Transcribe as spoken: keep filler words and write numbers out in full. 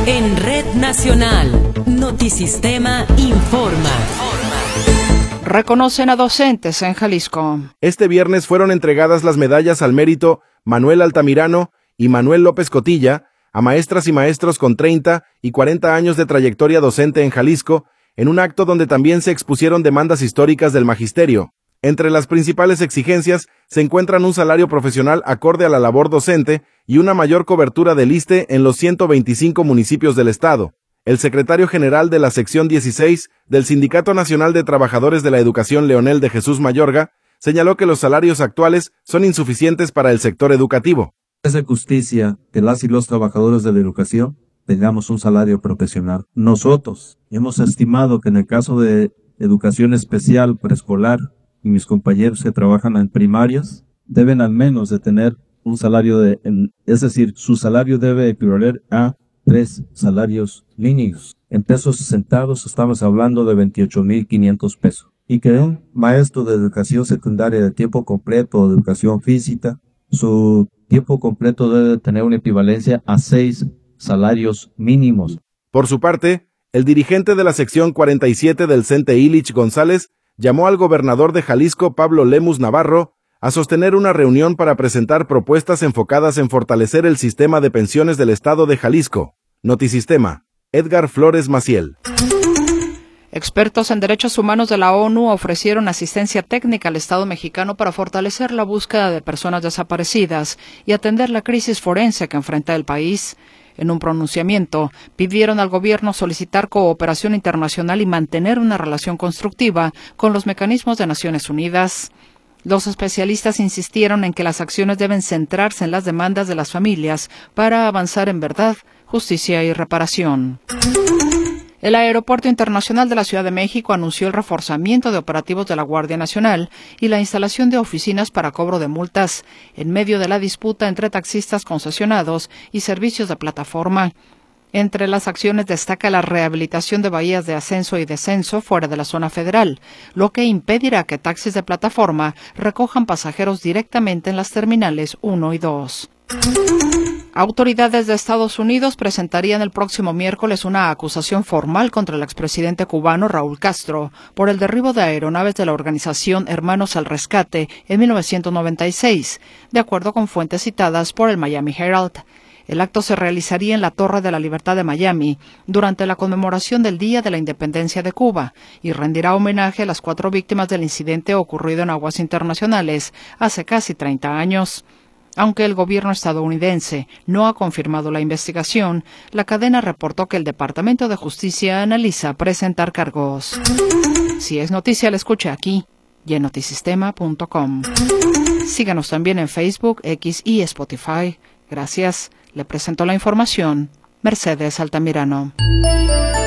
En Red Nacional, Notisistema informa. Reconocen a docentes en Jalisco. Este viernes fueron entregadas las medallas al mérito Manuel Altamirano y Manuel López Cotilla a maestras y maestros con treinta y cuarenta años de trayectoria docente en Jalisco, en un acto donde también se expusieron demandas históricas del magisterio. Entre las principales exigencias se encuentran un salario profesional acorde a la labor docente y una mayor cobertura del I S S S T E en los ciento veinticinco municipios del estado. El secretario general de la sección dieciséis del Sindicato Nacional de Trabajadores de la Educación, Leonel de Jesús Mayorga, señaló que los salarios actuales son insuficientes para el sector educativo. Es de justicia que las y los trabajadores de la educación tengamos un salario profesional. Nosotros hemos estimado que en el caso de educación especial preescolar y mis compañeros que trabajan en primarias deben al menos de tener un salario de, es decir, su salario debe equivaler a tres salarios mínimos. En pesos centavos estamos hablando de veintiocho mil quinientos pesos. Y que un maestro de educación secundaria de tiempo completo o de educación física, su tiempo completo debe tener una equivalencia a seis salarios mínimos. Por su parte, el dirigente de la sección cuarenta y siete del CENTE Illich González llamó al gobernador de Jalisco, Pablo Lemus Navarro, a sostener una reunión para presentar propuestas enfocadas en fortalecer el sistema de pensiones del estado de Jalisco. Notisistema, Edgar Flores Maciel. Expertos en derechos humanos de la ONU ofrecieron asistencia técnica al Estado mexicano para fortalecer la búsqueda de personas desaparecidas y atender la crisis forense que enfrenta el país. En un pronunciamiento, pidieron al gobierno solicitar cooperación internacional y mantener una relación constructiva con los mecanismos de Naciones Unidas. Los especialistas insistieron en que las acciones deben centrarse en las demandas de las familias para avanzar en verdad, justicia y reparación. El Aeropuerto Internacional de la Ciudad de México anunció el reforzamiento de operativos de la Guardia Nacional y la instalación de oficinas para cobro de multas en medio de la disputa entre taxistas concesionados y servicios de plataforma. Entre las acciones destaca la rehabilitación de bahías de ascenso y descenso fuera de la zona federal, lo que impedirá que taxis de plataforma recojan pasajeros directamente en las terminales uno y dos. Autoridades de Estados Unidos presentarían el próximo miércoles una acusación formal contra el expresidente cubano Raúl Castro por el derribo de aeronaves de la organización Hermanos al Rescate en mil novecientos noventa y seis, de acuerdo con fuentes citadas por el Miami Herald. El acto se realizaría en la Torre de la Libertad de Miami durante la conmemoración del Día de la Independencia de Cuba y rendirá homenaje a las cuatro víctimas del incidente ocurrido en aguas internacionales hace casi treinta años. Aunque el gobierno estadounidense no ha confirmado la investigación, la cadena reportó que el Departamento de Justicia analiza presentar cargos. Si es noticia, la escuche aquí y en notisistema punto com. Síganos también en Facebook, X y Spotify. Gracias. Le presento la información Mercedes Altamirano.